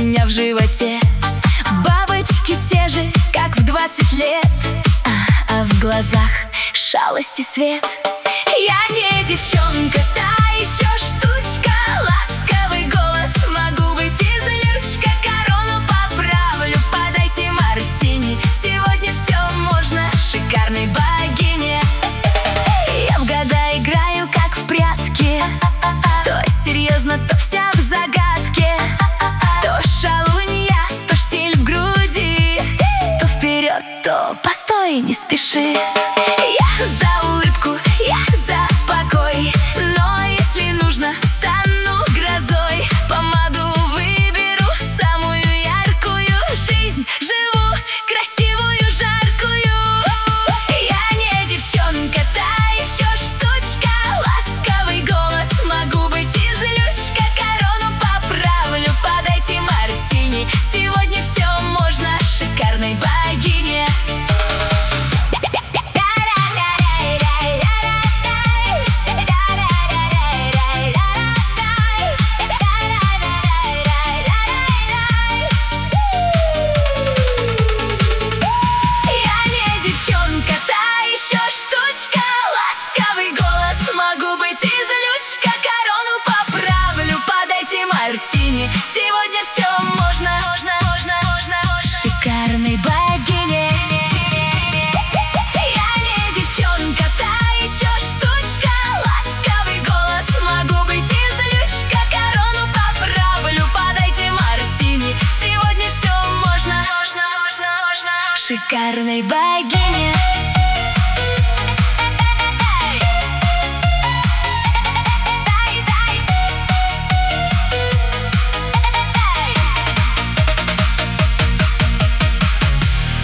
меня в животе. Бабочки те же, как в 20 лет, а в глазах шалости свет. Я не девчонка, та еще штучка. Ласковый голос, могу быть и злючка. Корону поправлю, подайте мартини. Сегодня все можно шикарной богине. Я в года играю, как в прятки. То серьезно, то вся в загадке. То шалунья, то штиль в груди. То вперед, то постой, не спеши. Я за улыбку, я за покой. Но если нужно, стану грозой. Помаду выберу самую яркую. Жизнь живу красивую, жаркую. Я не девчонка, та еще штучка. Ласковый голос, могу быть и злючка. Корону поправлю, подайте мартини. Сегодня все можно шикарной богине. Сегодня все можно шикарной богине. Я не девчонка, та еще штучка. Ласковый голос, могу быть и злючка. Корону поправлю, подайте мартини. Сегодня все можно шикарной богине.